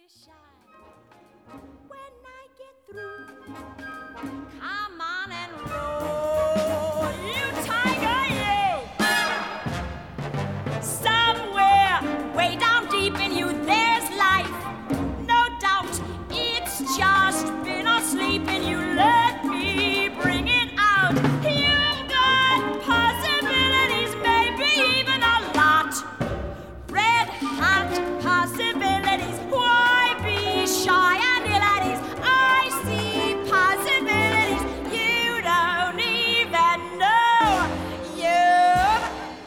shine when I get through. Come on and roll, you tiger, you. Somewhere way down deep in you, there's life. No doubt, it's just been asleep in you. Let me bring it out. You've got possibilities, maybe even a lot. Red hot possibilities. Why be shy and ill at ease? I see possibilities you don't even know you've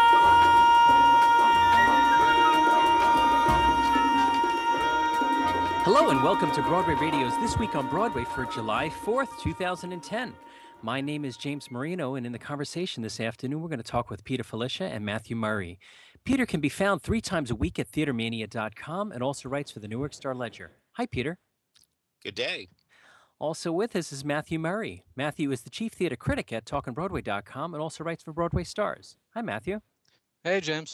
got. Hello and welcome to Broadway Radio's This Week on Broadway for July 4th, 2010. My name is James Marino, and in the conversation this afternoon, we're going to talk with Peter Filichia and Matthew Murray. Peter can be found 3 times a week at theatermania.com and also writes for the Newark Star Ledger. Hi, Peter. Good day. Also with us is Matthew Murray. Matthew is the chief theater critic at talkingbroadway.com and also writes for Broadway Stars. Hi, Matthew. Hey, James.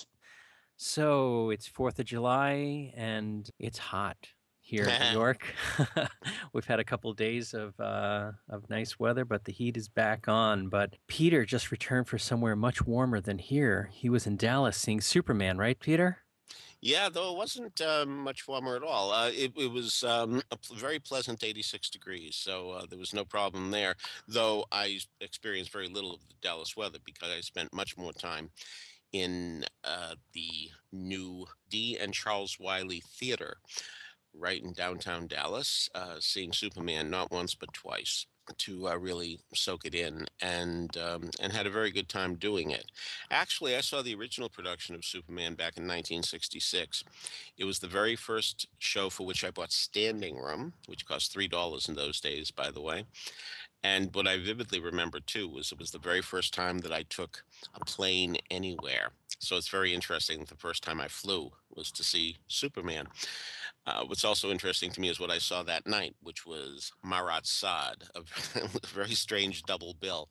So it's 4th of July, and it's hot here in New York. We've had a couple of days of nice weather, but the heat is back on. But Peter just returned for somewhere much warmer than here. He was in Dallas seeing Superman, right, Peter? Yeah, though it wasn't much warmer at all. It was very pleasant 86 degrees, so there was no problem there, though I experienced very little of the Dallas weather because I spent much more time in the new D. and Charles Wiley Theater right in downtown Dallas, seeing Superman not once but twice to really soak it in, and had a very good time doing it. Actually, I saw the original production of Superman back in 1966. It was the very first show for which I bought standing room, which cost $3 in those days, by the way. And what I vividly remember too was it was the very first time that I took a plane anywhere. So it's very interesting that the first time I flew was to see Superman. What's also interesting to me is what I saw that night, which was Marat Sade, a very strange double bill.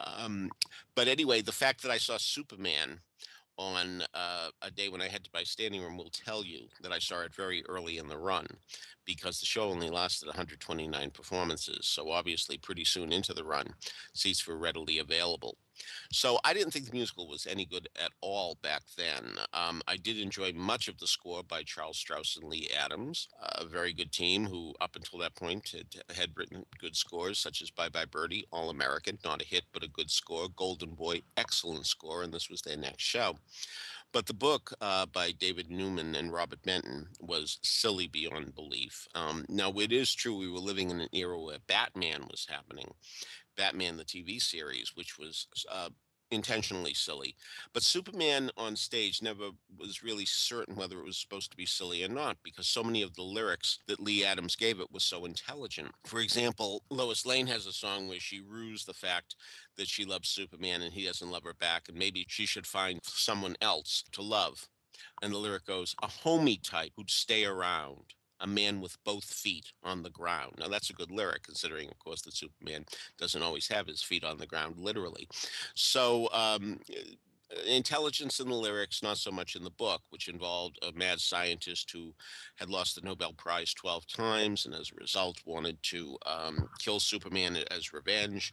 But anyway, the fact that I saw Superman on a day when I had to buy standing room will tell you that I saw it very early in the run because the show only lasted 129 performances. So obviously pretty soon into the run, seats were readily available. So I didn't think the musical was any good at all back then. I did enjoy much of the score by Charles Strauss and Lee Adams, a very good team who up until that point had written good scores such as Bye Bye Birdie, All American, not a hit but a good score, Golden Boy, excellent score, and this was their next show. But the book by David Newman and Robert Benton was silly beyond belief. Now, it is true we were living in an era where Batman was happening, Batman the TV series, which was intentionally silly. But Superman on stage never was really certain whether it was supposed to be silly or not because so many of the lyrics that Lee Adams gave it was so intelligent. For example, Lois Lane has a song where she rues the fact that she loves Superman and he doesn't love her back, and maybe she should find someone else to love. And the lyric goes, a homie type who'd stay around, a man with both feet on the ground. Now, that's a good lyric, considering, of course, that Superman doesn't always have his feet on the ground, literally. So, intelligence in the lyrics, not so much in the book, which involved a mad scientist who had lost the Nobel Prize 12 times and as a result wanted to kill Superman as revenge.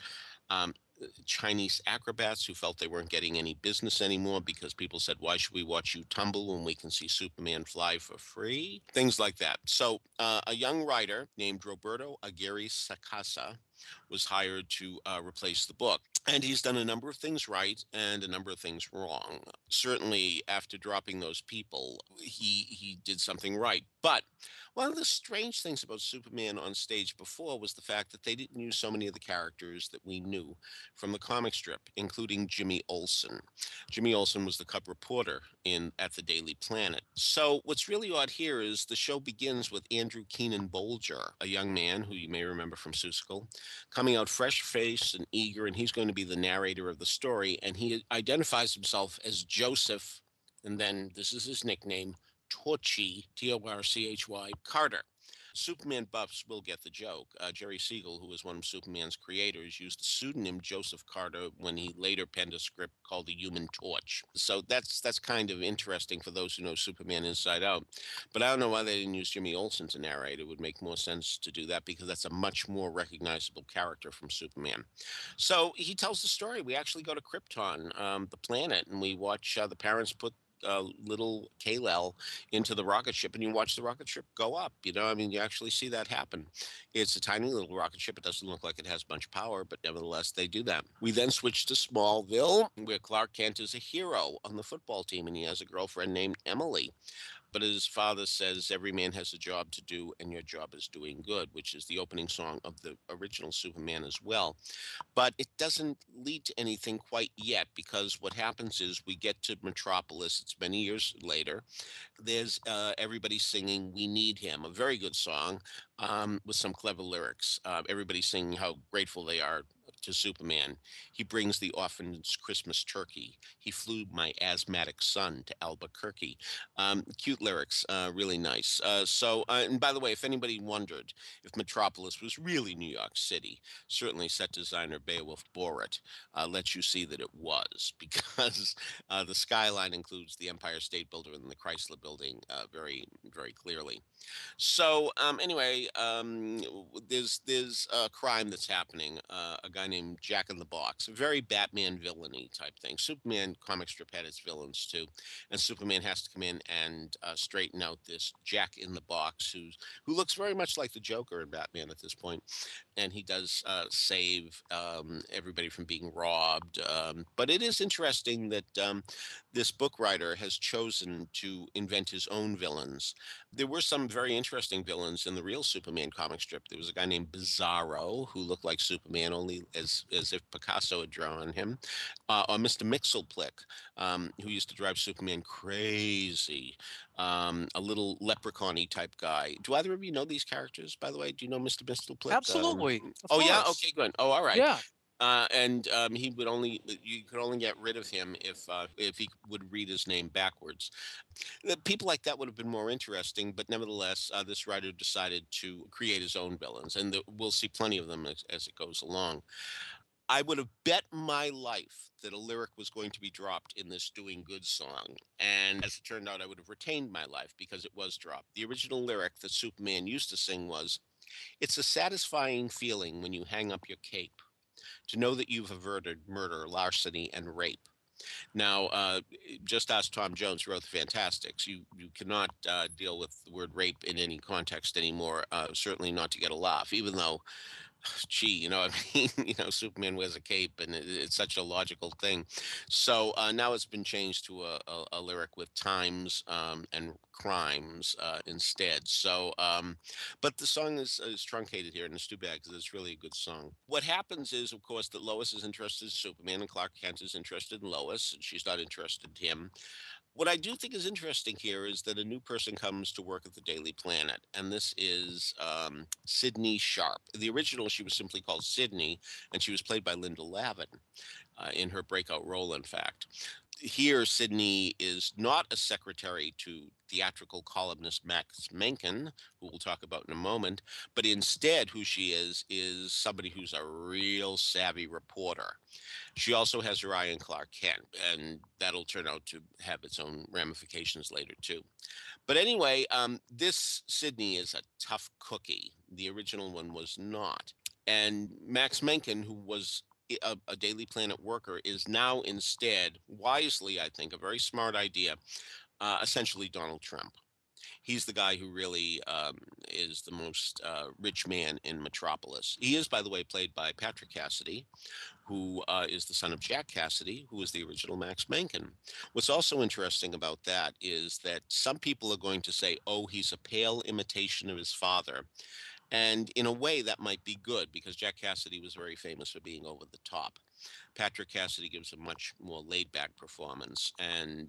Chinese acrobats who felt they weren't getting any business anymore because people said, why should we watch you tumble when we can see Superman fly for free? Things like that. So a young writer named Roberto Aguirre Sacasa was hired to replace the book. And he's done a number of things right and a number of things wrong. Certainly, after dropping those people, he did something right. But one of the strange things about Superman on stage before was the fact that they didn't use so many of the characters that we knew from the comic strip, including Jimmy Olsen. Jimmy Olsen was the cub reporter at the Daily Planet. So what's really odd here is the show begins with Andrew Keenan Bolger, a young man who you may remember from Seussical, coming out fresh-faced and eager, and he's going to be the narrator of the story, and he identifies himself as Joseph, and then this is his nickname, Torchy, Torchy Carter. Superman buffs will get the joke. Jerry Siegel, who was one of Superman's creators, used the pseudonym Joseph Carter when he later penned a script called The Human Torch. So that's kind of interesting for those who know Superman inside out. But I don't know why they didn't use Jimmy Olsen to narrate. It would make more sense to do that because that's a much more recognizable character from Superman. So he tells the story. We actually go to Krypton, the planet, and we watch the parents put little Kal-El into the rocket ship, and you watch the rocket ship go up. I mean, you actually see that happen. It's a tiny little rocket ship. It doesn't look like it has much power, but nevertheless, they do that. We then switch to Smallville, where Clark Kent is a hero on the football team, and he has a girlfriend named Emily. But his father says every man has a job to do, and your job is doing good, which is the opening song of the original Superman as well. But it doesn't lead to anything quite yet, because what happens is we get to Metropolis. It's many years later. There's everybody singing "We Need Him," a very good song with some clever lyrics. Everybody singing how grateful they are to Superman. He brings the orphan's Christmas turkey. He flew my asthmatic son to Albuquerque. Cute lyrics, really nice. And by the way, if anybody wondered if Metropolis was really New York City, certainly set designer Beowulf Borat lets you see that it was, because the skyline includes the Empire State Building and the Chrysler Building very, very clearly. So anyway, there's a crime that's happening. A guy named Jack in the Box, a very Batman villainy type thing. Superman comic strip had its villains too, and Superman has to come in and straighten out this Jack in the Box, who looks very much like the Joker in Batman at this point, and he does save everybody from being robbed. But it is interesting that this book writer has chosen to invent his own villains. There were some very interesting villains in the real Superman comic strip. There was a guy named Bizarro who looked like Superman, only as if Picasso had drawn him, or Mr. Mixelplick, who used to drive Superman crazy, a little leprechaun-y type guy. Do either of you know these characters, by the way? Do you know Mr. Mixelplick? Absolutely. Of Oh yeah, course. okay, good. Oh, all right. Yeah. And he would only you could only get rid of him if he would read his name backwards. People like that would have been more interesting, but nevertheless, this writer decided to create his own villains, and we'll see plenty of them as it goes along. I would have bet my life that a lyric was going to be dropped in this Doing Good song. And as it turned out, I would have retained my life because it was dropped. The original lyric that Superman used to sing was, "It's a satisfying feeling when you hang up your cape to know that you've averted murder, larceny, and rape." Now, just ask Tom Jones, who wrote the Fantastics. You cannot deal with the word rape in any context anymore, certainly not to get a laugh, even though, gee, I mean, Superman wears a cape, and it's such a logical thing. So now it's been changed to a lyric with times and crimes instead. So, but the song is truncated here, and it's too bad because it's really a good song. What happens is, of course, that Lois is interested in Superman, and Clark Kent is interested in Lois, and she's not interested in him. What I do think is interesting here is that a new person comes to work at the Daily Planet, and this is Sydney Sharp. The original, she was simply called Sydney, and she was played by Linda Lavin in her breakout role, in fact. Here, Sydney is not a secretary to theatrical columnist Max Menken, who we'll talk about in a moment, but instead, who she is somebody who's a real savvy reporter. She also has her eye on Clark Kent, and that'll turn out to have its own ramifications later, too. But anyway, this Sydney is a tough cookie. The original one was not. And Max Menken, who was a Daily Planet worker, is now instead, wisely, I think, a very smart idea, essentially Donald Trump. He's the guy who really is the most rich man in Metropolis. He is, by the way, played by Patrick Cassidy, who is the son of Jack Cassidy, who was the original Max Menken. What's also interesting about that is that some people are going to say, oh, he's a pale imitation of his father. And in a way, that might be good because Jack Cassidy was very famous for being over the top. Patrick Cassidy gives a much more laid back performance, and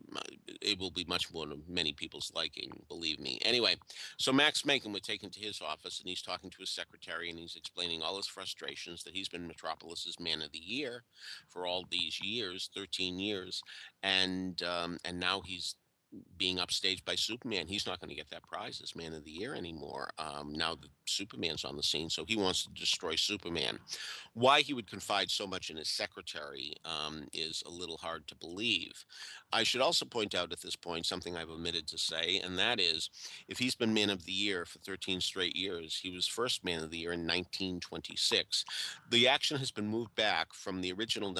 it will be much more to many people's liking, believe me. Anyway, so Max Menken was taken to his office, and he's talking to his secretary, and he's explaining all his frustrations that he's been Metropolis's Man of the Year for all these years, 13 years, and now he's being upstaged by Superman. He's not going to get that prize as Man of the Year anymore. Now that Superman's on the scene, so he wants to destroy Superman. Why he would confide so much in his secretary is a little hard to believe. I should also point out at this point something I've omitted to say, and that is if he's been Man of the Year for 13 straight years, he was first Man of the Year in 1926. The action has been moved back from the original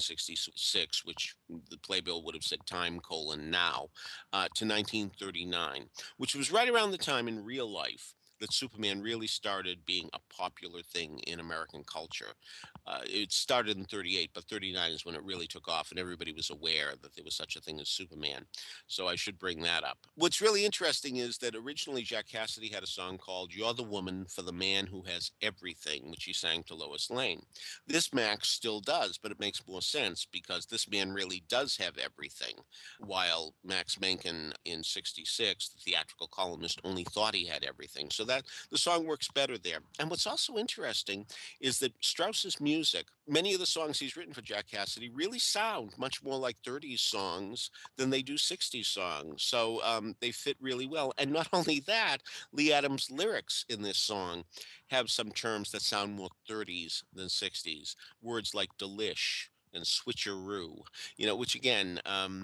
1966, which the playbill would have said time colon now, to 1939, which was right around the time in real life that Superman really started being a popular thing in American culture. It started in 38, but 39 is when it really took off, and everybody was aware that there was such a thing as Superman. So I should bring that up. What's really interesting is that originally Jack Cassidy had a song called You're the Woman for the Man Who Has Everything, which he sang to Lois Lane. This Max still does, but it makes more sense because this man really does have everything, while Max Menken in 66, the theatrical columnist, only thought he had everything. So that the song works better there. And what's also interesting is that Strauss's music, many of the songs he's written for Jack Cassidy really sound much more like 30s songs than they do 60s songs. So they fit really well. And not only that, Lee Adams' lyrics in this song have some terms that sound more 30s than 60s. Words like delish and switcheroo, which again,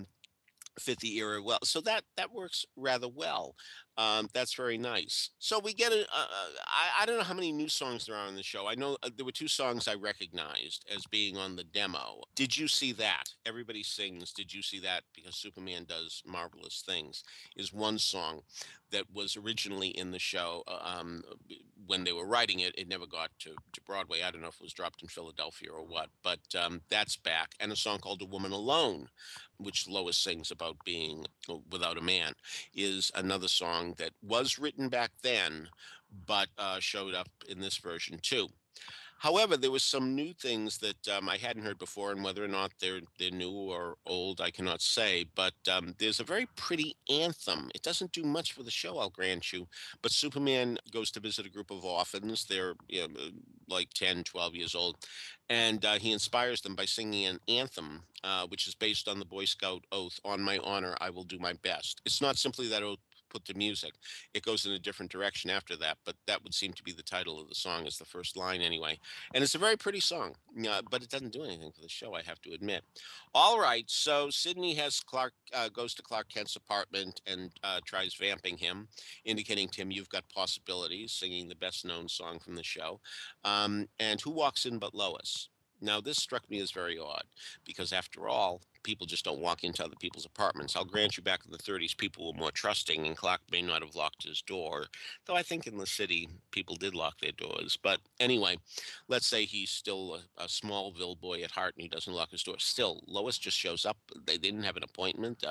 fit the era well. So that works rather well. That's very nice. So we get I don't know how many new songs there are on the show. I know there were two songs I recognized as being on the demo. Did you see that? Everybody sings. Did you see that? Because Superman does marvelous things. Is one song that was originally in the show. When they were writing it, it never got to Broadway. I don't know if it was dropped in Philadelphia or what, but that's back. And a song called "A Woman Alone," which Lois sings about being without a man, is another song that was written back then, but showed up in this version too. However, there was some new things that I hadn't heard before, and whether or not they're new or old, I cannot say. But there's a very pretty anthem. It doesn't do much for the show, I'll grant you. But Superman goes to visit a group of orphans. They're like 10, 12 years old, and he inspires them by singing an anthem, which is based on the Boy Scout oath: "On my honor, I will do my best." It's not simply that oath put to music. It goes in a different direction after that, but that would seem to be the title of the song as the first line anyway. And it's a very pretty song, but it doesn't do anything for the show, I have to admit. All right, so Sydney has Clark goes to Clark Kent's apartment and tries vamping him, indicating to him, "You've got possibilities," singing the best known song from the show. And who walks in but Lois? Now, this struck me as very odd because, after all, people just don't walk into other people's apartments. I'll grant you, back in the 30s, people were more trusting, and Clark may not have locked his door, though I think in the city, people did lock their doors. But anyway, let's say he's still a Smallville boy at heart and he doesn't lock his door. Still, Lois just shows up. They didn't have an appointment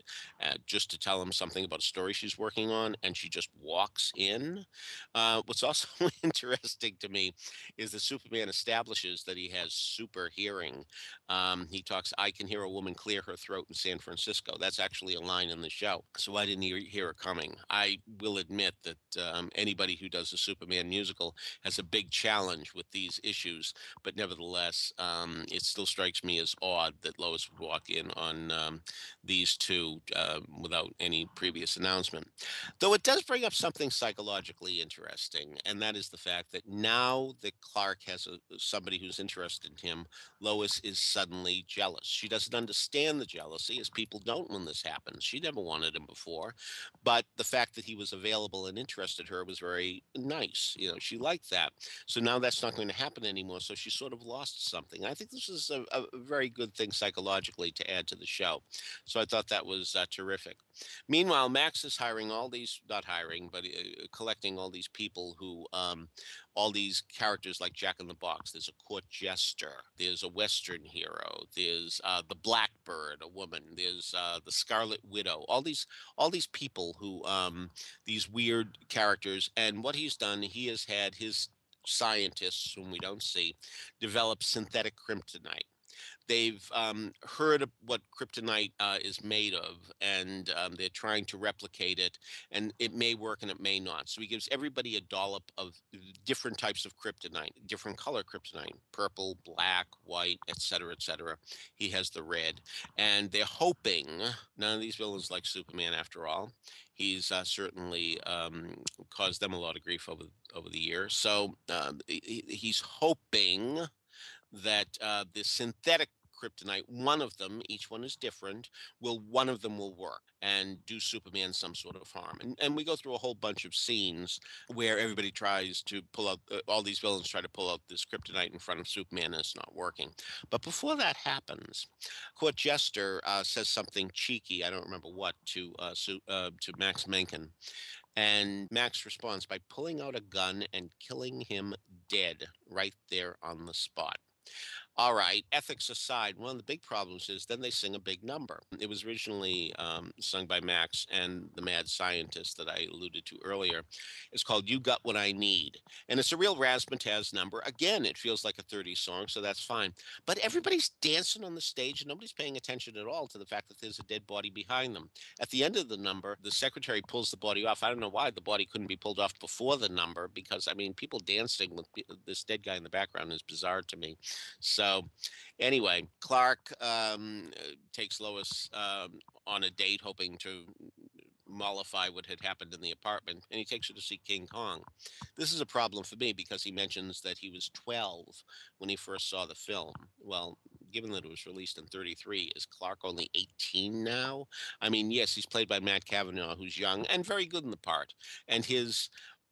just to tell him something about a story she's working on, and she just walks in. What's also interesting to me is that Superman establishes that he has super hearing. He talks, "I can hear a woman clear her throat in San Francisco." That's actually a line in the show. So why didn't he hear it coming? I will admit that anybody who does a Superman musical has a big challenge with these issues, but nevertheless, it still strikes me as odd that Lois would walk in on these two without any previous announcement. Though it does bring up something psychologically interesting, and that is the fact that now that Clark has somebody who's interested in him, Lois is suddenly jealous. She doesn't understand the jealousy, as people don't when this happens. She never wanted him before, but the fact that he was available and interested her was very nice. She liked that. So now that's not going to happen anymore. So she sort of lost something. I think this is a very good thing psychologically to add to the show. So I thought that was terrific. Meanwhile, Max is hiring all these, not hiring, but collecting all these people who, all these characters like Jack in the Box. There's a court jester. There's a Western hero. There's the Blackbird, a woman. There's the Scarlet Widow. All these people who, these weird characters. And what he's done, he has had his scientists, whom we don't see, develop synthetic kryptonite. They've heard of what kryptonite is made of, and they're trying to replicate it. And it may work and it may not. So he gives everybody a dollop of different types of kryptonite, different color kryptonite, purple, black, white, etc., etc. He has the red, and they're hoping none of these villains like Superman after all. He's certainly caused them a lot of grief over the years. So he's hoping that the synthetic kryptonite, one of them, each one is different, one of them will work and do Superman some sort of harm. And we go through a whole bunch of scenes where everybody tries to pull out, all these villains try to pull out this kryptonite in front of Superman, and it's not working. But before that happens, Court Jester says something cheeky, I don't remember what, to Max Menken. And Max responds by pulling out a gun and killing him dead right there on the spot. All right, ethics aside, one of the big problems is then they sing a big number. It was originally sung by Max and the mad scientist that I alluded to earlier. It's called You Got What I Need. And it's a real razzmatazz number. Again, it feels like a 30s song, so that's fine. But everybody's dancing on the stage and nobody's paying attention at all to the fact that there's a dead body behind them. At the end of the number, the secretary pulls the body off. I don't know why the body couldn't be pulled off before the number, because, I mean, people dancing with this dead guy in the background is bizarre to me. So anyway, Clark takes Lois on a date, hoping to mollify what had happened in the apartment, and he takes her to see King Kong. This is a problem for me because he mentions that he was 12 when he first saw the film. Well, given that it was released in 33, is Clark only 18 now? I mean, yes, he's played by Matt Cavanaugh, who's young and very good in the part, and his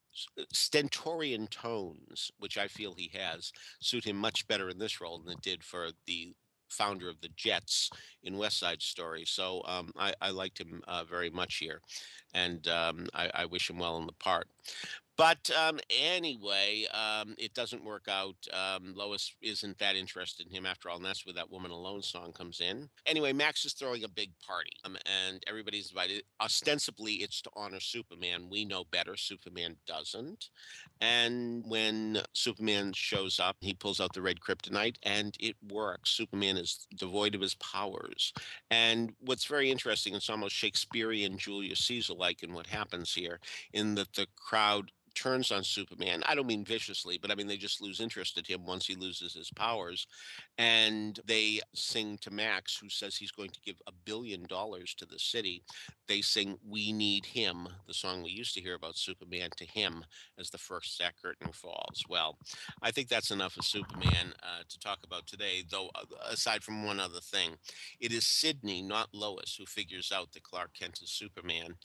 stentorian tones, which I feel he has, suit him much better in this role than it did for the founder of the Jets in West Side Story. So I liked him very much here, and I wish him well in the part. But anyway, it doesn't work out. Lois isn't that interested in him after all, and that's where that Woman Alone song comes in. Anyway, Max is throwing a big party, and everybody's invited. Ostensibly, it's to honor Superman. We know better. Superman doesn't. And when Superman shows up, he pulls out the red kryptonite, and it works. Superman is devoid of his powers. And what's very interesting, it's almost Shakespearean Julius Caesar-like in what happens here, in that the crowd turns on Superman. I don't mean viciously, but I mean they just lose interest in him once he loses his powers. And they sing to Max, who says he's going to give $1 billion to the city. They sing We Need Him, the song we used to hear about Superman, to him as the first that curtain falls. Well, I think that's enough of Superman to talk about today, though, aside from one other thing. It is Sydney, not Lois, who figures out that Clark Kent is Superman.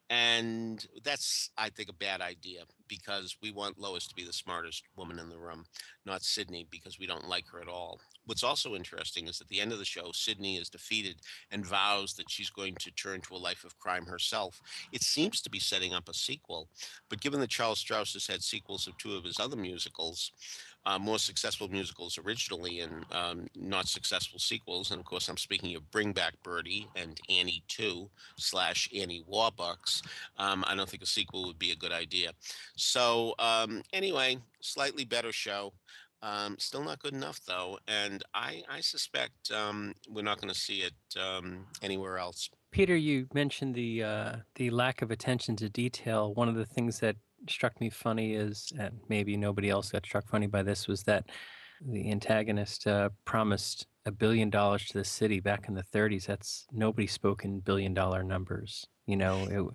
And that's, I think, a bad idea, because we want Lois to be the smartest woman in the room, not Sydney, because we don't like her at all. What's also interesting is at the end of the show, Sydney is defeated and vows that she's going to turn to a life of crime herself. It seems to be setting up a sequel, but given that Charles Strauss has had sequels of two of his other musicals, more successful musicals originally and not successful sequels. And of course, I'm speaking of Bring Back Birdie and Annie 2 / Annie Warbucks. I don't think a sequel would be a good idea. So anyway, slightly better show. Still not good enough, though. And I suspect we're not going to see it anywhere else. Peter, you mentioned the lack of attention to detail. One of the things that struck me funny is, and maybe nobody else got struck funny by this, was that the antagonist promised $1 billion to the city back in the 30s. That's nobody spoke in $1 billion numbers. You know,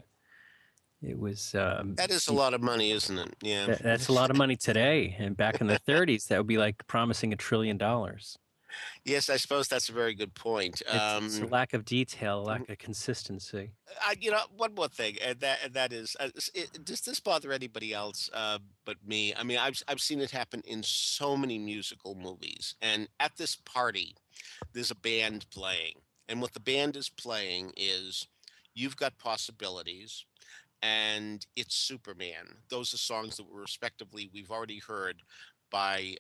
it was. That is a lot of money, isn't it? Yeah. That's a lot of money today, and back in the 30s, that would be like promising $1 trillion. Yes, I suppose that's a very good point. It's a lack of detail, lack of consistency. One more thing, and that is, does this bother anybody else but me? I mean, I've seen it happen in so many musical movies, and at this party, there's a band playing, and what the band is playing is "You've Got Possibilities" and "It's Superman." Those are songs that were respectively we've already heard by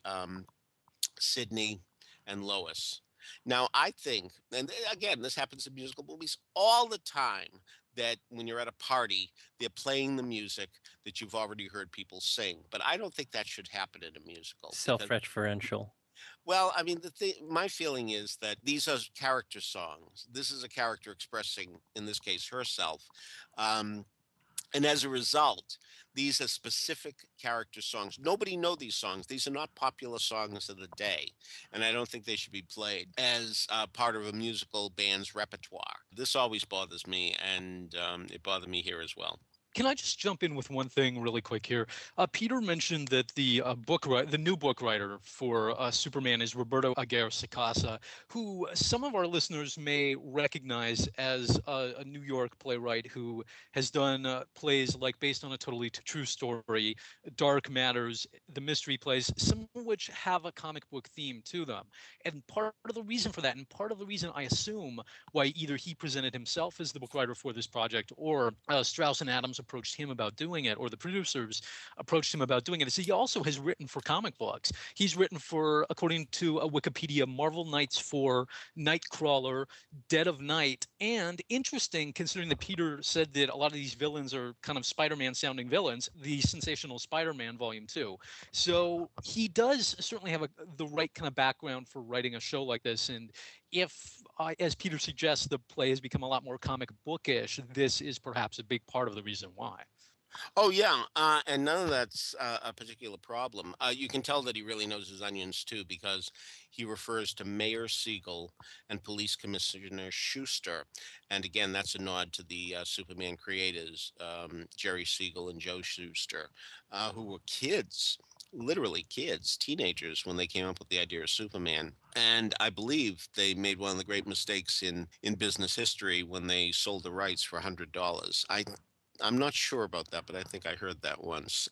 Sydney and Lois. Now, I think, and again, this happens in musical movies all the time, that when you're at a party, they're playing the music that you've already heard people sing. But I don't think that should happen in a musical. Self-referential. Well, I mean, my feeling is that these are character songs. This is a character expressing, in this case, herself. Um, and as a result, these are specific character songs. Nobody know these songs. These are not popular songs of the day, and I don't think they should be played as part of a musical band's repertoire. This always bothers me, and it bothered me here as well. Can I just jump in with one thing really quick here? Peter mentioned that the new book writer for Superman is Roberto Aguirre Sacasa, who some of our listeners may recognize as a New York playwright who has done plays like based on a totally true story, Dark Matters, the mystery plays, some of which have a comic book theme to them. And part of the reason for that, and part of the reason I assume why either he presented himself as the book writer for this project or Strauss and Adams approached him about doing it, or the producers approached him about doing it, is he also has written for comic books. He's written for, according to Wikipedia, Marvel Knights 4, Nightcrawler, Dead of Night, and interesting, considering that Peter said that a lot of these villains are kind of Spider-Man sounding villains, the Sensational Spider-Man Volume 2. So he does certainly have the right kind of background for writing a show like this, and if, as Peter suggests, the play has become a lot more comic bookish, this is perhaps a big part of the reason why. Oh yeah, and none of that's a particular problem. You can tell that he really knows his onions too, because he refers to Mayor Siegel and Police Commissioner Schuster, and again, that's a nod to the Superman creators, Jerry Siegel and Joe Schuster, who were kids, literally kids, teenagers when they came up with the idea of Superman. And I believe they made one of the great mistakes in business history when they sold the rights for $100. I'm not sure about that, but I think I heard that once,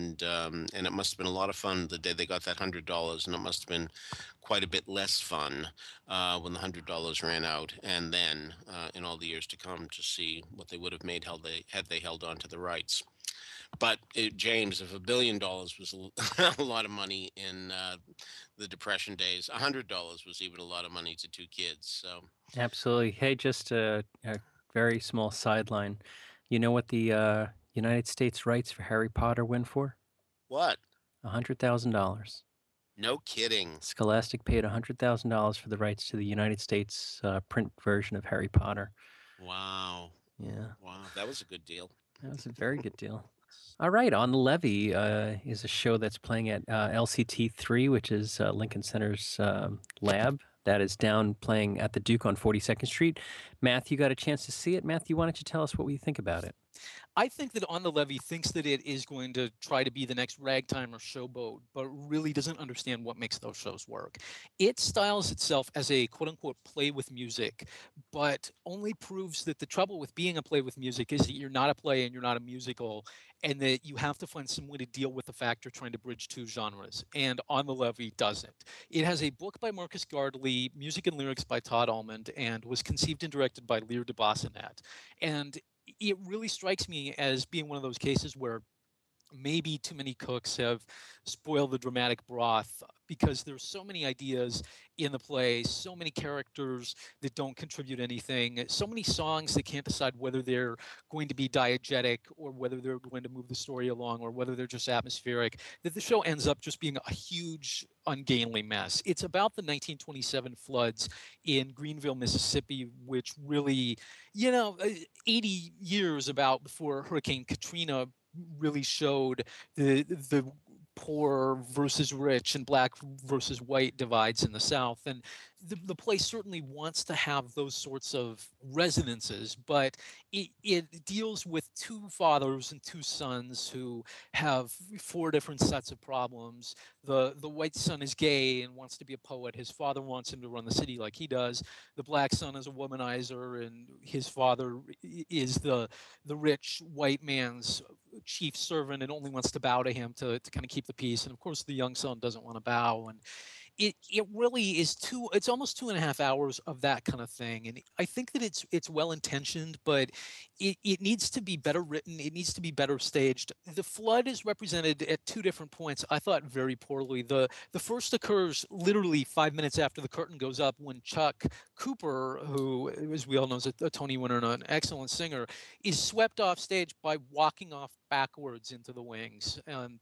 and it must have been a lot of fun the day they got that $100, and it must have been quite a bit less fun when the $100 ran out, and then in all the years to come to see what they would have made had they held on to the rights. But James, if $1 billion was a lot of money in the Depression days, $100 was even a lot of money to two kids. So Absolutely. Hey, just a very small sideline. You know what the United States rights for Harry Potter went for? what? $100,000. No kidding. Scholastic paid $100,000 for the rights to the United States print version of Harry Potter. Wow. Yeah, Wow, that was a good deal. that was a very good deal. All right, On the Levee is a show that's playing at LCT3, which is Lincoln Center's lab. That is down playing at the Duke on 42nd Street. Matthew got a chance to see it. Matthew, why don't you tell us what you think about it? I think that On the Levee thinks that it is going to try to be the next Ragtime or Showboat, but really doesn't understand what makes those shows work. It styles itself as a quote unquote play with music, but only proves that the trouble with being a play with music is that you're not a play and you're not a musical, and that you have to find some way to deal with the fact you're trying to bridge two genres. And On the Levee doesn't. It has a book by Marcus Gardley, music and lyrics by Todd Almond, and was conceived and directed by Lear de Bassinet. And it really strikes me as being one of those cases where maybe too many cooks have spoiled the dramatic broth, because there's so many ideas in the play, so many characters that don't contribute anything, so many songs that can't decide whether they're going to be diegetic or whether they're going to move the story along or whether they're just atmospheric, that the show ends up just being a huge ungainly mess. It's about the 1927 floods in Greenville, Mississippi, which really, 80 years about before Hurricane Katrina really showed the poor versus rich and black versus white divides in the South. And the play certainly wants to have those sorts of resonances, but it deals with two fathers and two sons who have four different sets of problems. The white son is gay and wants to be a poet. His father wants him to run the city like he does. The black son is a womanizer, and his father is the rich white man's chief servant and only wants to bow to him to kind of keep the peace. And of course, the young son doesn't want to bow. And it really is it's almost 2.5 hours of that kind of thing. And I think that it's well intentioned, but it needs to be better written. It needs to be better staged. The flood is represented at two different points, I thought, very poorly. The first occurs literally 5 minutes after the curtain goes up, when Chuck Cooper, who, as we all know, is a Tony winner and an excellent singer, is swept off stage by walking off backwards into the wings.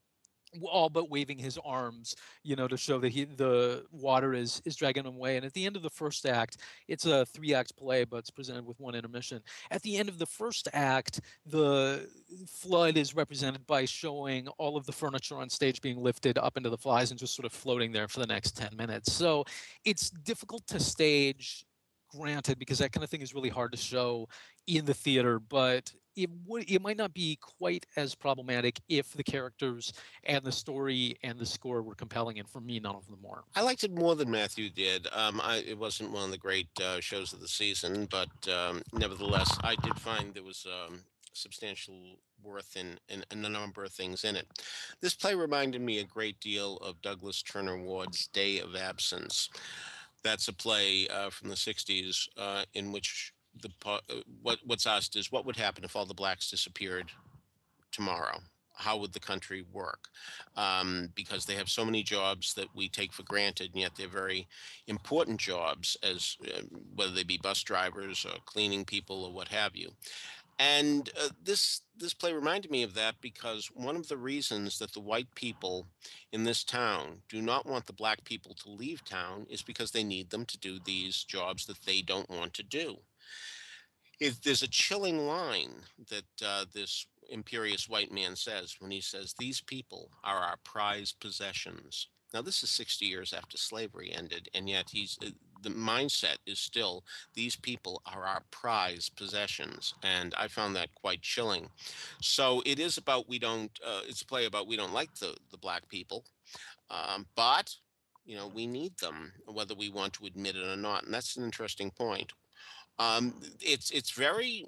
all but waving his arms, to show that the water is dragging him away. And at the end of the first act, it's a 3-act play, but it's presented with one intermission. At the end of the first act, the flood is represented by showing all of the furniture on stage being lifted up into the flies and just sort of floating there for the next 10 minutes. So it's difficult to stage, granted, because that kind of thing is really hard to show in the theater, but it might not be quite as problematic if the characters and the story and the score were compelling, and for me, none of them were. I liked it more than Matthew did. It wasn't one of the great shows of the season, but nevertheless, I did find there was substantial worth in a number of things in it. This play reminded me a great deal of Douglas Turner Ward's Day of Absence. That's a play from the 60s in which what's asked is what would happen if all the blacks disappeared tomorrow? How would the country work? Because they have so many jobs that we take for granted, and yet they're very important jobs, as whether they be bus drivers or cleaning people or what have you. And this play reminded me of that because one of the reasons that the white people in this town do not want the black people to leave town is because they need them to do these jobs that they don't want to do. There's a chilling line that this imperious white man says when he says, "These people are our prized possessions." Now, this is 60 years after slavery ended, and yet the mindset is still, these people are our prized possessions. And I found that quite chilling. So it is about it's a play about we don't like the black people, but we need them, whether we want to admit it or not. And that's an interesting point. It's very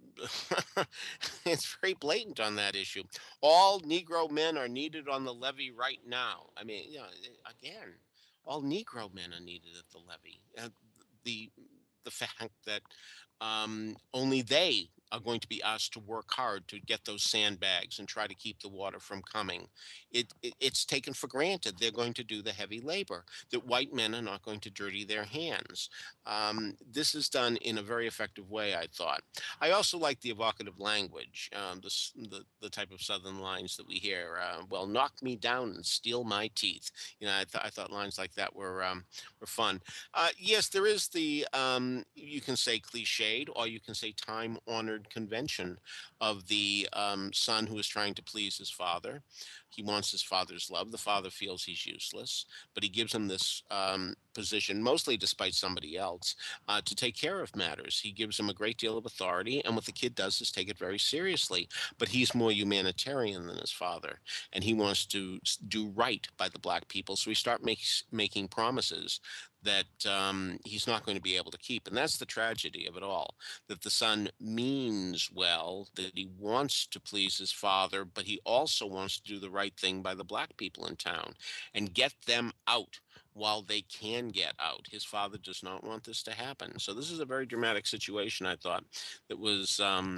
it's very blatant on that issue. All Negro men are needed on the levee right now. I mean, again, all Negro men are needed at the levee. The the fact that only they are going to be asked to work hard to get those sandbags and try to keep the water from coming. It's taken for granted they're going to do the heavy labor, that white men are not going to dirty their hands. This is done in a very effective way, I thought. I also like the evocative language, the type of Southern lines that we hear. Well, knock me down and steal my teeth. I thought lines like that were fun. Yes, there is you can say cliched, or you can say time honored convention of the son who is trying to please his father. He wants his father's love. The father feels he's useless, but he gives him this position, mostly despite somebody else, to take care of matters. He gives him a great deal of authority, and what the kid does is take it very seriously. But he's more humanitarian than his father, and he wants to do right by the black people. So he making promises that he's not going to be able to keep. And that's the tragedy of it all, that the son means well, that he wants to please his father, but he also wants to do the right thing by the black people in town and get them out while they can get out. His father does not want this to happen. So this is a very dramatic situation, I thought, that was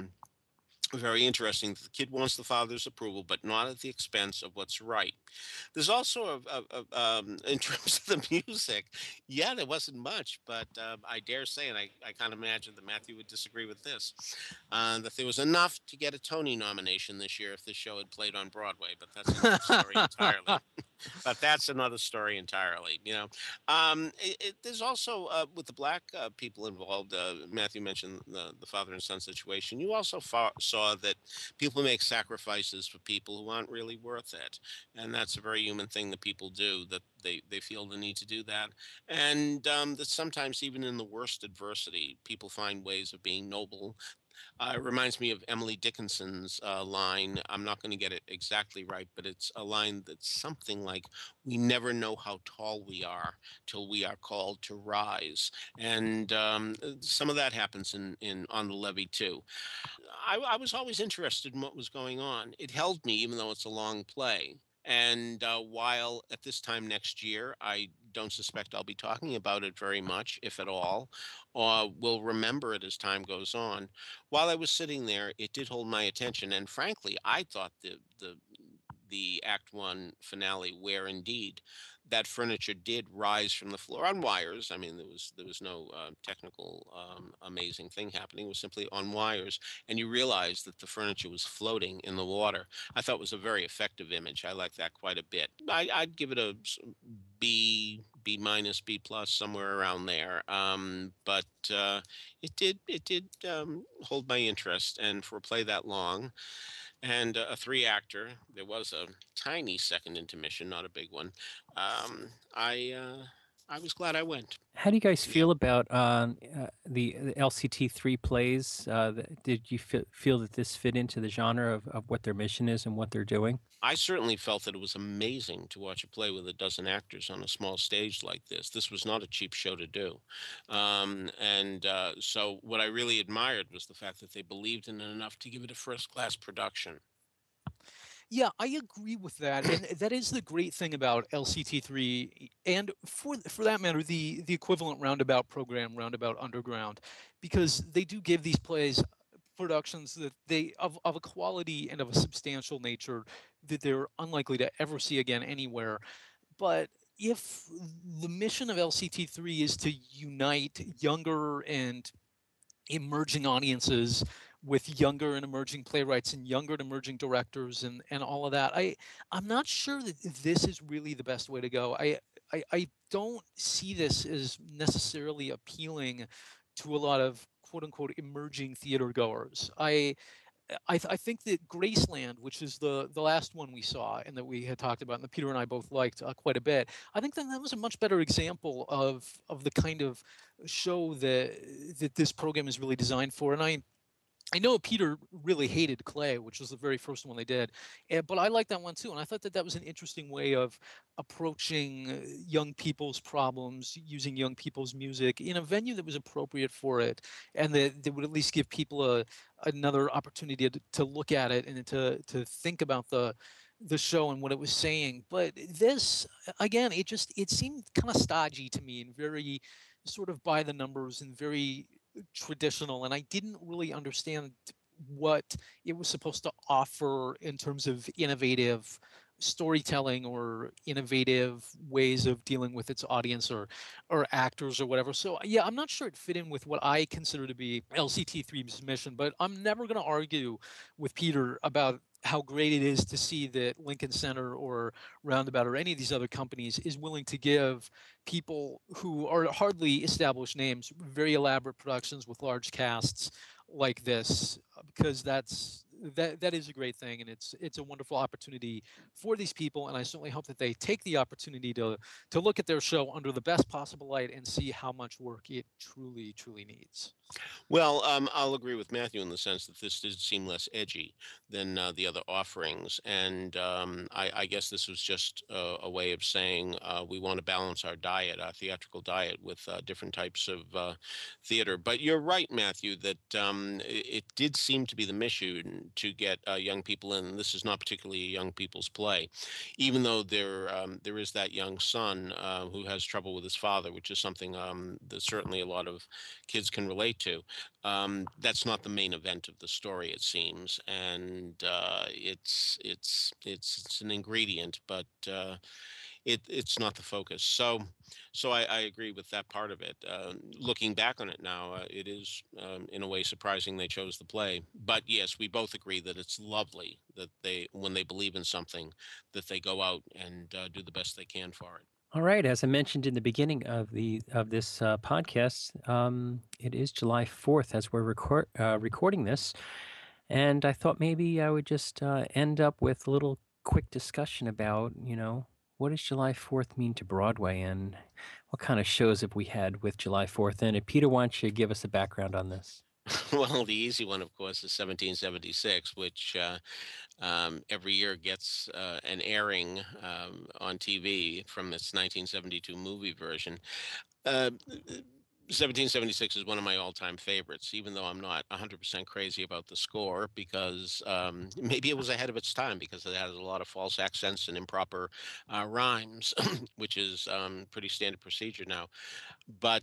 very interesting. The kid wants the father's approval, but not at the expense of what's right. There's also in terms of the music, yeah, there wasn't much, but I dare say, and I can't imagine that Matthew would disagree with this, that there was enough to get a Tony nomination this year if this show had played on Broadway. But that's another story entirely. But that's another story entirely. There's also with the black people involved. Matthew mentioned the father and son situation. You also saw that people make sacrifices for people who aren't really worth it, and that's a very human thing that people do. That they feel the need to do that, and that sometimes even in the worst adversity, people find ways of being noble. It reminds me of Emily Dickinson's line. I'm not going to get it exactly right, but it's a line that's something like, "We never know how tall we are till we are called to rise." And some of that happens in On the Levee too. I was always interested in what was going on. It held me, even though it's a long play. And while at this time next year, I don't suspect I'll be talking about it very much, if at all, or will remember it as time goes on. While I was sitting there, it did hold my attention, and frankly, I thought the Act One finale, Where Indeed, that furniture did rise from the floor on wires. I mean, there was no technical amazing thing happening. It was simply on wires, and you realized that the furniture was floating in the water. I thought it was a very effective image. I like that quite a bit. I'd give it a B minus, B plus, somewhere around there. But it did hold my interest, and for a play that long, and a three actor, there was a tiny second intermission, not a big one. Um, I was glad I went. How do you guys Yeah. feel about the LCT3 plays? Did you feel that this fit into the genre of what their mission is and what they're doing? I certainly felt that it was amazing to watch a play with a dozen actors on a small stage like this. This was not a cheap show to do. And so what I really admired was the fact that they believed in it enough to give it a first class production. Yeah, I agree with that, and that is the great thing about LCT3, and for that matter, the equivalent Roundabout program, Roundabout Underground, because they do give these plays productions that they of a quality and of a substantial nature that they're unlikely to ever see again anywhere. But if the mission of LCT3 is to unite younger and emerging audiences with younger and emerging playwrights and younger and emerging directors and all of that, I'm not sure that this is really the best way to go. I don't see this as necessarily appealing to a lot of quote unquote emerging theater goers. I think that Graceland, which is the last one we saw and that we had talked about, and that Peter and I both liked quite a bit, I think that was a much better example of the kind of show that this program is really designed for. And I know Peter really hated Clay, which was the very first one they did, but I like that one too. And I thought that that was an interesting way of approaching young people's problems, using young people's music in a venue that was appropriate for it, and that would at least give people another opportunity to look at it and to think about the show and what it was saying. But this, again, it seemed kind of stodgy to me and very sort of by the numbers and very traditional, and I didn't really understand what it was supposed to offer in terms of innovative storytelling or innovative ways of dealing with its audience or actors or whatever. So yeah, I'm not sure it fit in with what I consider to be LCT3's mission, but I'm never going to argue with Peter about how great it is to see that Lincoln Center or Roundabout or any of these other companies is willing to give people who are hardly established names very elaborate productions with large casts like this, because that is a great thing, and it's a wonderful opportunity for these people. And I certainly hope that they take the opportunity to look at their show under the best possible light and see how much work it truly needs. Well, I'll agree with Matthew in the sense that this did seem less edgy than the other offerings, and I guess this was just a way of saying we want to balance our diet, our theatrical diet, with different types of theater. But you're right, Matthew, that it did seem to be the mission to get young people in. This is not particularly a young people's play, even though there is that young son who has trouble with his father, which is something that certainly a lot of kids can relate to. That's not the main event of the story, it seems, and it's an ingredient, but it's not the focus. So I agree with that part of it. Looking back on it now, it is in a way surprising they chose the play. But yes, we both agree that it's lovely that when they believe in something, that they go out and do the best they can for it. All right, as I mentioned in the beginning of this podcast, it is July 4th as we're recording this, and I thought maybe I would just end up with a little quick discussion about, what does July 4th mean to Broadway, and what kind of shows have we had with July 4th in it? Peter, why don't you give us a background on this? Well, the easy one, of course, is 1776, which every year gets an airing on TV from its 1972 movie version. Uh, 1776 is one of my all-time favorites, even though I'm not 100% crazy about the score because maybe it was ahead of its time because it has a lot of false accents and improper rhymes, which is pretty standard procedure now. But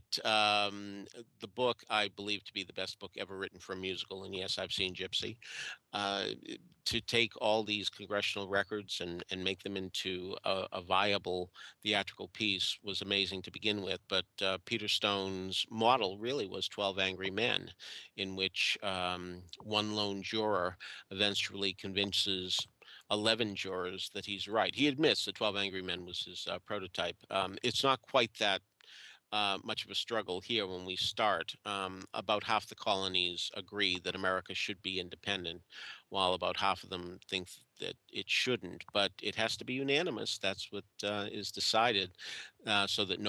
the book I believe to be the best book ever written for a musical, and yes, I've seen Gypsy. uh, to take all these congressional records and make them into a viable theatrical piece was amazing to begin with. But Peter Stone's model really was 12 Angry Men, in which one lone juror eventually convinces 11 jurors that he's right. He admits that 12 Angry Men was his prototype. It's not quite that much of a struggle here when we start. About half the colonies agree that America should be independent, while about half of them think that it shouldn't. But it has to be unanimous. That's what is decided, so that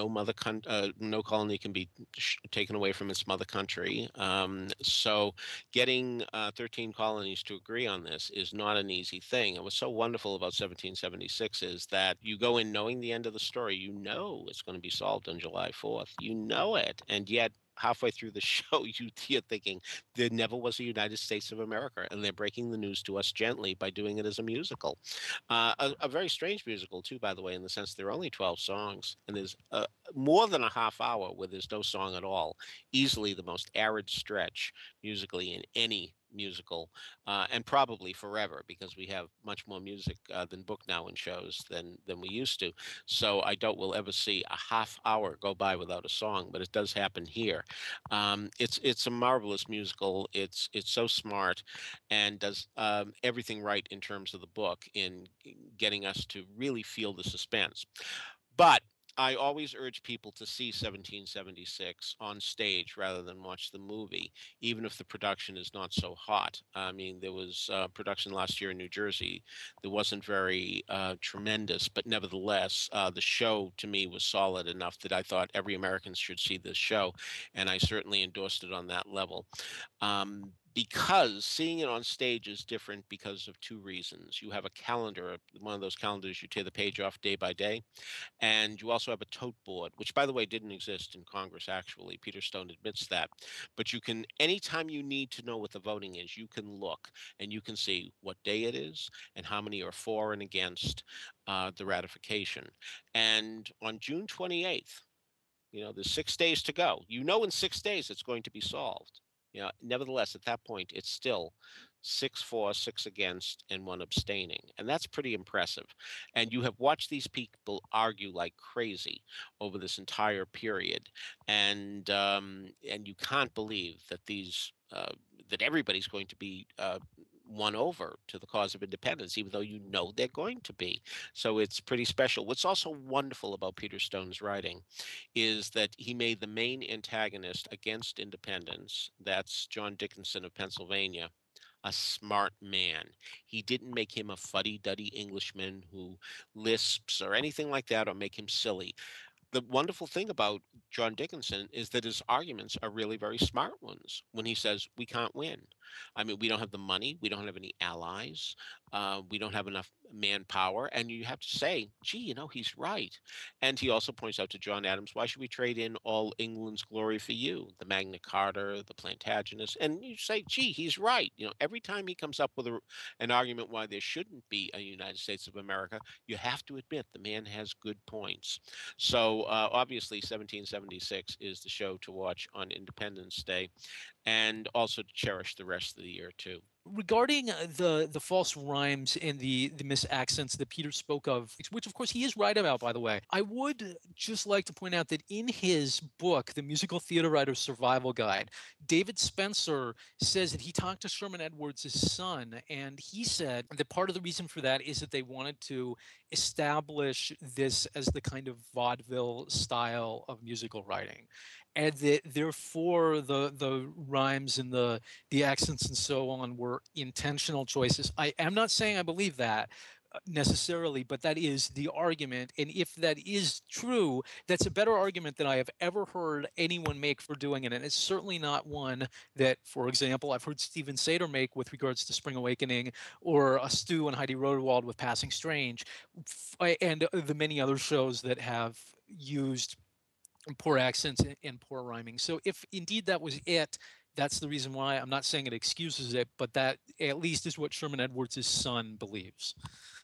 no colony can be taken away from its mother country. So, getting 13 colonies to agree on this is not an easy thing. And what's so wonderful about 1776 is that you go in knowing the end of the story. You know it's going to be solved on July 4th. You know it, and yet halfway through the show, you're thinking there never was a United States of America, and they're breaking the news to us gently by doing it as a musical. A very strange musical, too, by the way, in the sense there are only 12 songs, and there's more than a half hour where there's no song at all. Easily the most arid stretch musically in any musical, and probably forever because we have much more music than book now in shows than we used to. So I doubt we'll ever see a half hour go by without a song, but it does happen here. It's a marvelous musical. It's so smart, and does everything right in terms of the book in getting us to really feel the suspense. But I always urge people to see 1776 on stage rather than watch the movie, even if the production is not so hot. I mean, there was production last year in New Jersey that wasn't very tremendous, but nevertheless, the show to me was solid enough that I thought every American should see this show, and I certainly endorsed it on that level. Because seeing it on stage is different because of two reasons. You have a calendar, one of those calendars you tear the page off day by day, and you also have a tote board, which, by the way, didn't exist in Congress, actually. Peter Stone admits that. But you can, anytime you need to know what the voting is, you can look and you can see what day it is and how many are for and against the ratification. And on June 28th, there's 6 days to go. In 6 days it's going to be solved. Nevertheless, at that point, it's still 6 for, 6 against, and 1 abstaining. And that's pretty impressive. And you have watched these people argue like crazy over this entire period. And you can't believe that that everybody's going to be won over to the cause of independence, even though they're going to be. So it's pretty special. What's also wonderful about Peter Stone's writing is that he made the main antagonist against independence, that's John Dickinson of Pennsylvania, a smart man. He didn't make him a fuddy-duddy Englishman who lisps or anything like that, or make him silly. The wonderful thing about John Dickinson is that his arguments are really very smart ones when he says we can't win. I mean, we don't have the money, we don't have any allies, we don't have enough manpower, and you have to say, gee, he's right. And he also points out to John Adams, why should we trade in all England's glory for you, the Magna Carta, the Plantagenets? And you say, gee, he's right. Every time he comes up with an argument why there shouldn't be a United States of America, you have to admit the man has good points. So obviously, 1776 is the show to watch on Independence Day, and also to cherish the rest of the year too. Regarding the false rhymes and the misaccents that Peter spoke of, which of course he is right about, by the way, I would just like to point out that in his book, The Musical Theater Writer's Survival Guide, David Spencer says that he talked to Sherman Edwards' son, and he said that part of the reason for that is that they wanted to establish this as the kind of vaudeville style of musical writing, and that therefore the rhymes and the accents and so on were intentional choices. I am not saying I believe that necessarily, but that is the argument. And if that is true, that's a better argument than I have ever heard anyone make for doing it. And it's certainly not one that, for example, I've heard Stephen Sater make with regards to Spring Awakening, or Stu and Heidi Roderwald with Passing Strange, and the many other shows that have used poor accents and poor rhyming. So if indeed that was it, that's the reason why. I'm not saying it excuses it, but that at least is what Sherman Edwards' son believes.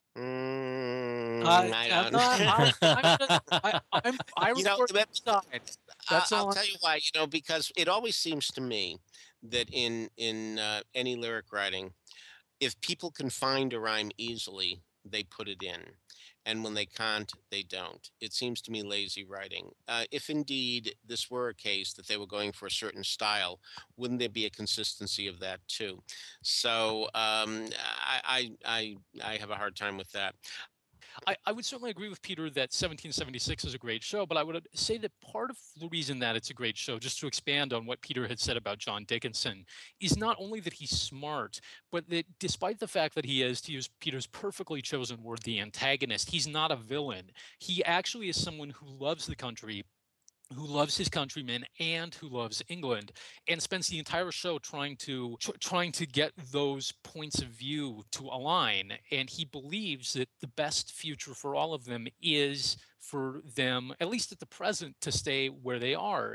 I I'm don't. not. I'm just. I You know, report but each side. That's I'll all. tell you why. Because it always seems to me that in any lyric writing, if people can find a rhyme easily, they put it in. And when they can't, they don't. It seems to me lazy writing. If indeed this were a case that they were going for a certain style, wouldn't there be a consistency of that too? So I have a hard time with that. I would certainly agree with Peter that 1776 is a great show, but I would say that part of the reason that it's a great show, just to expand on what Peter had said about John Dickinson, is not only that he's smart, but that despite the fact that he is, to use Peter's perfectly chosen word, the antagonist, he's not a villain. He actually is someone who loves the country, who loves his countrymen, and who loves England, and spends the entire show trying to get those points of view to align. And he believes that the best future for all of them is for them, at least at the present, to stay where they are.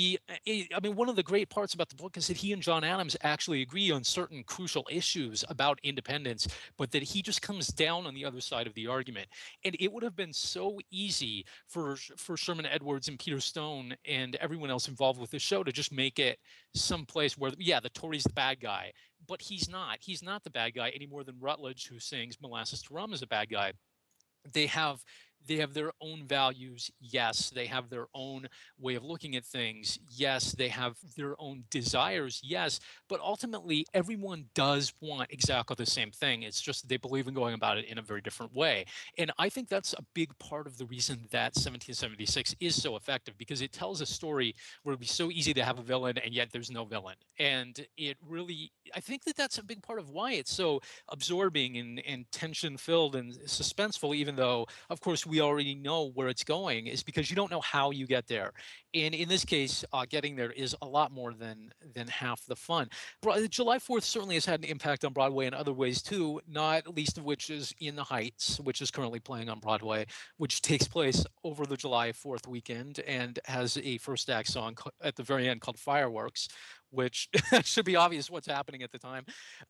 I mean, one of the great parts about the book is that he and John Adams actually agree on certain crucial issues about independence, but that he just comes down on the other side of the argument. And it would have been so easy for Sherman Edwards and Peter Stone and everyone else involved with the show to just make it someplace where, yeah, the Tory's the bad guy, but he's not. He's not the bad guy any more than Rutledge, who sings "Molasses to Rum," is a bad guy. They have their own values. Yes, they have their own way of looking at things. Yes, they have their own desires. Yes, but ultimately everyone does want exactly the same thing. It's just they believe in going about it in a very different way. And I think that's a big part of the reason that 1776 is so effective, because it tells a story where it'd be so easy to have a villain and yet there's no villain. And it really, I think that that's a big part of why it's so absorbing and tension filled and suspenseful, even though of course we already know where it's going, is because you don't know how you get there. And in this case, getting there is a lot more than half the fun. July 4th certainly has had an impact on Broadway in other ways too, not least of which is In the Heights, which is currently playing on Broadway, which takes place over the July 4th weekend and has a first act song at the very end called Fireworks, which should be obvious what's happening at the time.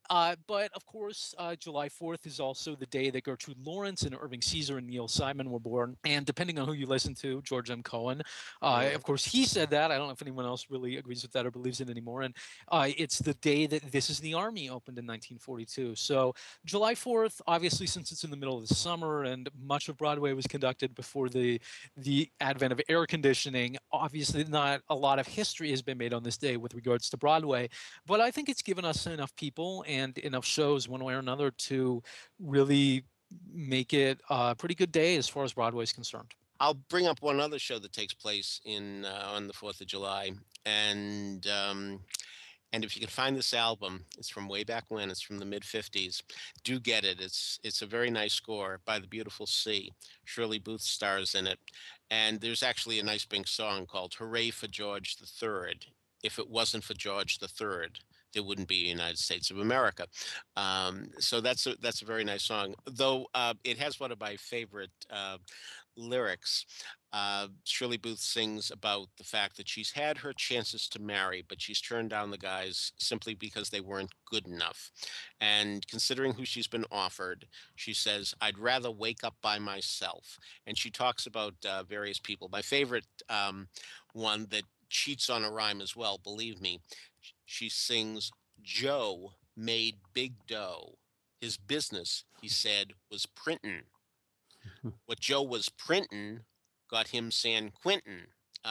But of course, July 4th is also the day that Gertrude Lawrence and Irving Caesar and Neil Simon were born. And depending on who you listen to, George M. Cohen, of course, he said that. I don't know if anyone else really agrees with that or believes it anymore. And it's the day that This Is the Army opened in 1942. So July 4th, obviously, since it's in the middle of the summer and much of Broadway was conducted before the advent of air conditioning, obviously not a lot of history has been made on this day with regards to Broadway. But I think it's given us enough people and enough shows one way or another to really make it a pretty good day as far as Broadway is concerned. I'll bring up one other show that takes place in on the 4th of July, and if you can find this album, it's from way back when. It's from the mid '50s. Do get it. It's a very nice score by the beautiful Sea. Shirley Booth stars in it, and there's actually a nice big song called "Hooray for George the Third." If it wasn't for George the Third, there wouldn't be a United States of America. So that's a very nice song. Though it has one of my favorite lyrics. Shirley Booth sings about the fact that she's had her chances to marry, but she's turned down the guys simply because they weren't good enough. And considering who she's been offered, she says, "I'd rather wake up by myself." And she talks about various people. My favorite one that cheats on a rhyme as well, believe me, she sings, "Joe made big dough. His business," he said, "was printing. What Joe was printing got him San Quentin."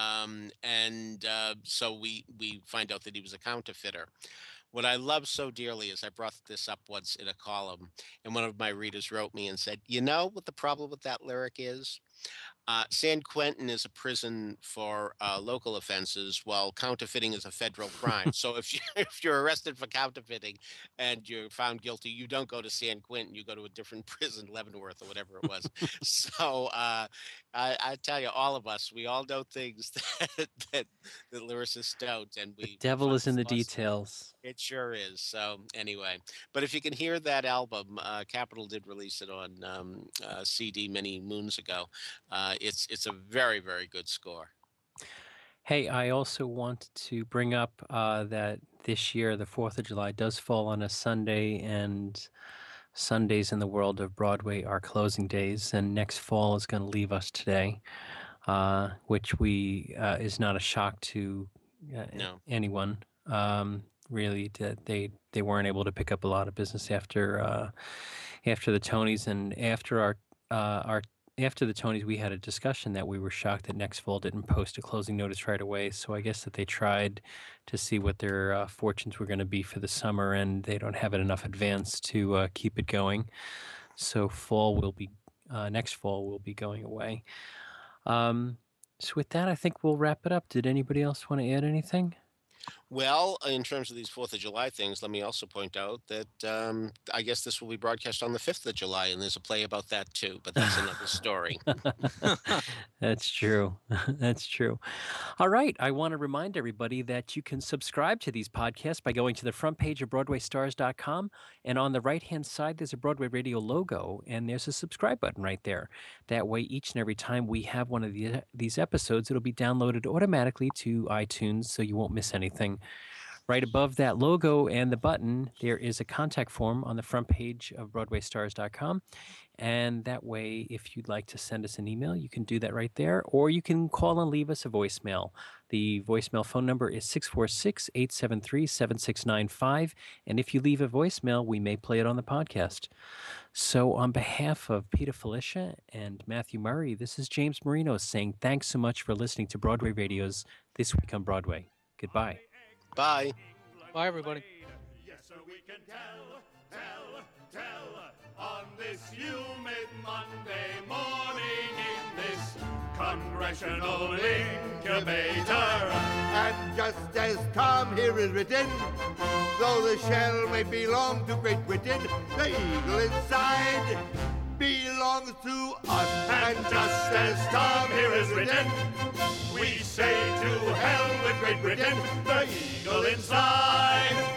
So we find out that he was a counterfeiter. What I love so dearly is I brought this up once in a column, and one of my readers wrote me and said, "You know what the problem with that lyric is? San Quentin is a prison for local offenses, while counterfeiting is a federal crime. So if you if you're arrested for counterfeiting and you're found guilty, you don't go to San Quentin, you go to a different prison, Leavenworth or whatever it was." So I tell you, all of us, we all know things that lyricists don't, and The we devil find is in the flaws. details. It sure is. So anyway, but if you can hear that album, Capitol did release it on CD many moons ago. It's a very, very good score. Hey, I also want to bring up that this year, the 4th of July does fall on a Sunday, and Sundays in the world of Broadway are closing days, and next fall is going to leave us today, which is not a shock to No. anyone. Really, that they weren't able to pick up a lot of business after the Tonys, and after after the Tonys, we had a discussion that we were shocked that Next Fall didn't post a closing notice right away. So I guess that they tried to see what their fortunes were going to be for the summer, and they don't have it enough advance to keep it going. So next fall will be going away. So with that, I think we'll wrap it up. Did anybody else want to add anything? Well, in terms of these 4th of July things, let me also point out that I guess this will be broadcast on the 5th of July, and there's a play about that too, but that's another story. That's true. That's true. All right. I want to remind everybody that you can subscribe to these podcasts by going to the front page of BroadwayStars.com. And on the right-hand side, there's a Broadway Radio logo, and there's a subscribe button right there. That way, each and every time we have one of these episodes, it'll be downloaded automatically to iTunes, so you won't miss anything. Right above that logo and the button, there is a contact form on the front page of BroadwayStars.com. And that way, if you'd like to send us an email, you can do that right there, or you can call and leave us a voicemail. The voicemail phone number is 646-873-7695. And if you leave a voicemail, we may play it on the podcast. So on behalf of Peter Felicia and Matthew Murray, this is James Marino saying thanks so much for listening to Broadway Radio's This Week on Broadway. Goodbye. Bye. Bye, everybody. Yes, sir, we can tell on this humid Monday morning in this congressional incubator. And just as Tom here is written, though the shell may belong to Great Britain, the eagle inside belongs to us. And just as Tom here is written, we say to hell with Great Britain, the eagle inside